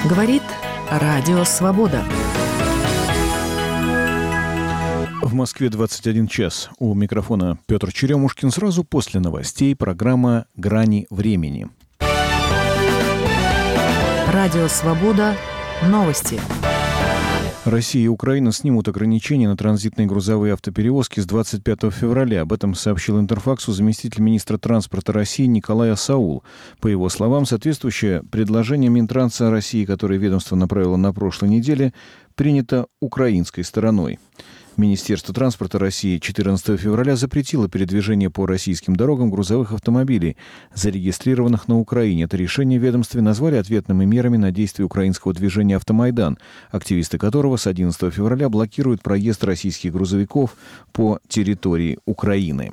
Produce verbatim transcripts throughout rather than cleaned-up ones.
Говорит Радио Свобода. В Москве двадцать один час. У микрофона Петр Черемушкин. Сразу после новостей программа «Грани времени». Радио Свобода. Новости. Россия и Украина снимут ограничения на транзитные грузовые автоперевозки с двадцать пятого февраля. Об этом сообщил Интерфаксу заместитель министра транспорта России Николай Асаул. По его словам, соответствующее предложение Минтранса России, которое ведомство направило на прошлой неделе, принято украинской стороной. Министерство транспорта России четырнадцатого февраля запретило передвижение по российским дорогам грузовых автомобилей, зарегистрированных на Украине. Это решение в ведомстве назвали ответными мерами на действия украинского движения «Автомайдан», активисты которого с одиннадцатого февраля блокируют проезд российских грузовиков по территории Украины.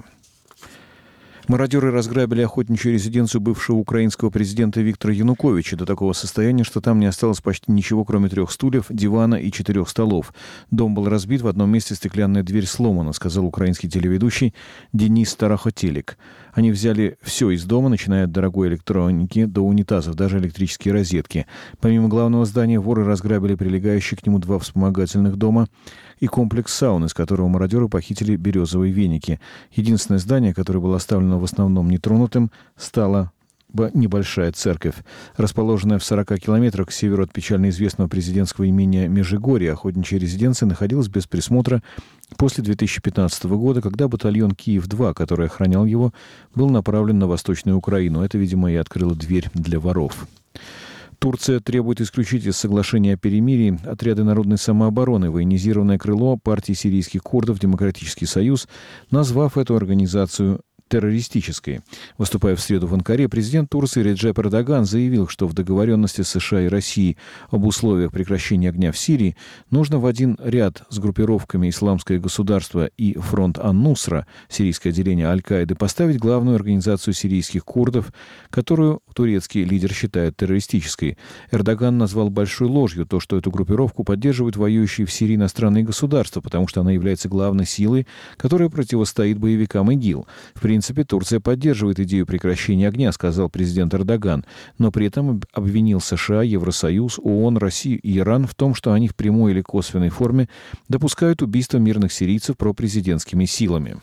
Мародеры разграбили охотничью резиденцию бывшего украинского президента Виктора Януковича до такого состояния, что там не осталось почти ничего, кроме трех стульев, дивана и четырех столов. Дом был разбит, в одном месте стеклянная дверь сломана, сказал украинский телеведущий Денис Тарахотелик. Они взяли все из дома, начиная от дорогой электроники до унитазов, даже электрические розетки. Помимо главного здания, воры разграбили прилегающие к нему два вспомогательных дома и комплекс саун, из которого мародеры похитили березовые веники. Единственное здание, которое было оставлено в основном нетронутым, стало небольшая церковь. Расположенная в сорока километрах к северу от печально известного президентского имения Межигорье, охотничья резиденция находилась без присмотра после две тысячи пятнадцатого года, когда батальон Киев-два, который охранял его, был направлен на Восточную Украину. Это, видимо, и открыло дверь для воров. Турция требует исключить из соглашения о перемирии отряды народной самообороны, военизированное крыло партии сирийских курдов «Демократический союз», назвав эту организацию террористической. Выступая в среду в Анкаре, президент Турции Реджеп Эрдоган заявил, что в договоренности США и России об условиях прекращения огня в Сирии нужно в один ряд с группировками «Исламское государство» и «Фронт ан-Нусра», сирийское отделение Аль-Каиды, поставить главную организацию сирийских курдов, которую турецкий лидер считает террористической. Эрдоган назвал большой ложью то, что эту группировку поддерживают воюющие в Сирии иностранные государства, потому что она является главной силой, которая противостоит боевикам ИГИЛ. В принципе, В принципе, Турция поддерживает идею прекращения огня, сказал президент Эрдоган, но при этом обвинил США, Евросоюз, ООН, Россию и Иран в том, что они в прямой или косвенной форме допускают убийство мирных сирийцев пропрезидентскими силами.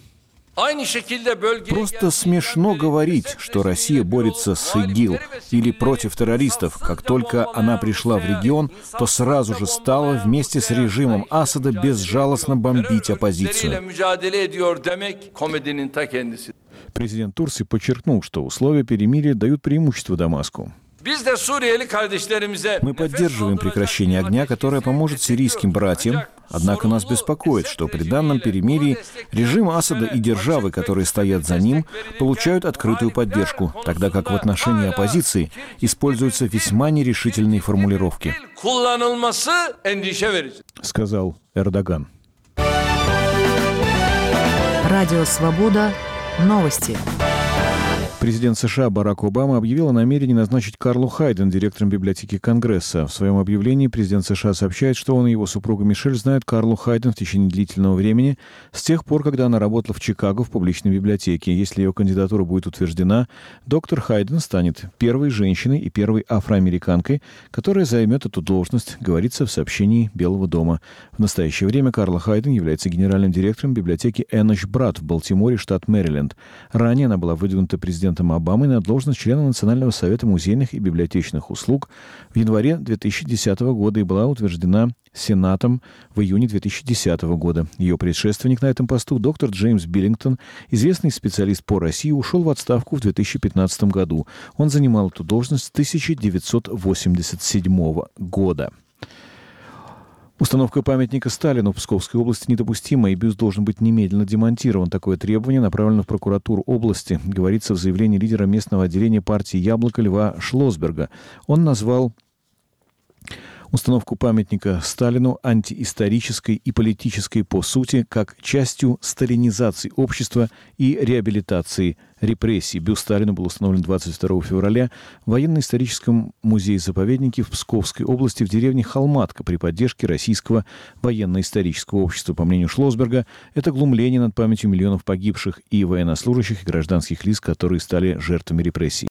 Просто смешно говорить, что Россия борется с ИГИЛ или против террористов. Как только она пришла в регион, то сразу же стала вместе с режимом Асада безжалостно бомбить оппозицию. Президент Турции подчеркнул, что условия перемирия дают преимущество Дамаску. Мы поддерживаем прекращение огня, которое поможет сирийским братьям. Однако нас беспокоит, что при данном перемирии режим Асада и державы, которые стоят за ним, получают открытую поддержку, тогда как в отношении оппозиции используются весьма нерешительные формулировки, сказал Эрдоган. Радио Свобода. Новости. Президент США Барак Обама объявил о намерении назначить Карлу Хайден директором библиотеки Конгресса. В своем объявлении президент США сообщает, что он и его супруга Мишель знают Карлу Хайден в течение длительного времени, с тех пор, когда она работала в Чикаго в публичной библиотеке. Если ее кандидатура будет утверждена, доктор Хайден станет первой женщиной и первой афроамериканкой, которая займет эту должность, говорится в сообщении Белого дома. В настоящее время Карла Хайден является генеральным директором библиотеки Эноч Брат в Балтиморе, штат Мэриленд. Ранее она была выдвинута президентом Обамой на должность члена Национального совета музейных и библиотечных услуг в январе две тысячи десятого года и была утверждена Сенатом в июне две тысячи десятого года. Ее предшественник на этом посту, доктор Джеймс Биллингтон, известный специалист по России, ушел в отставку в две тысячи пятнадцатом году. Он занимал эту должность с тысяча девятьсот восемьдесят седьмого года. Установка памятника Сталину в Псковской области недопустима, и бюст должен быть немедленно демонтирован. Такое требование направлено в прокуратуру области, говорится в заявлении лидера местного отделения партии «Яблоко» Льва Шлосберга. Он назвал установку памятника Сталину антиисторической и политической по сути, как частью сталинизации общества и реабилитации репрессий. Бюст Сталину был установлен двадцать второго февраля в военно-историческом музее-заповеднике в Псковской области в деревне Холматка при поддержке Российского военно-исторического общества. По мнению Шлосберга, это глумление над памятью миллионов погибших и военнослужащих, и гражданских лиц, которые стали жертвами репрессий.